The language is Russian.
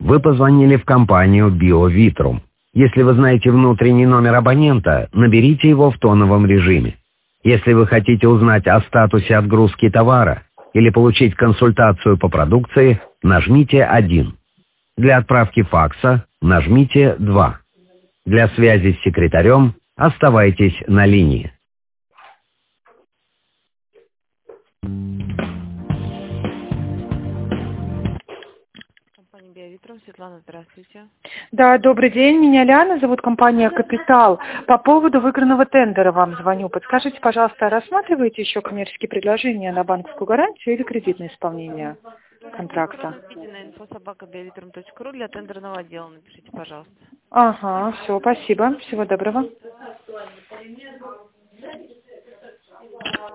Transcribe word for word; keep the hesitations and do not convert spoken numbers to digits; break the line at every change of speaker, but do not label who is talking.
Вы позвонили в компанию BioVitrum. Если вы знаете внутренний номер абонента, наберите его в тоновом режиме. Если вы хотите узнать о статусе отгрузки товара или получить консультацию по продукции, нажмите один. Для отправки факса нажмите два. Для связи с секретарем оставайтесь на линии.
Компания BioVitrum. Светлана, здравствуйте.
Да, добрый день. Меня Ляна, зовут компания «Капитал». По поводу выигранного тендера вам звоню. Подскажите, пожалуйста, рассматриваете еще коммерческие предложения на банковскую гарантию или кредитное исполнение контракта?
На инфо собака биовитрум точка ру для тендерного отдела напишите, пожалуйста.
Ага, все, спасибо. Всего доброго.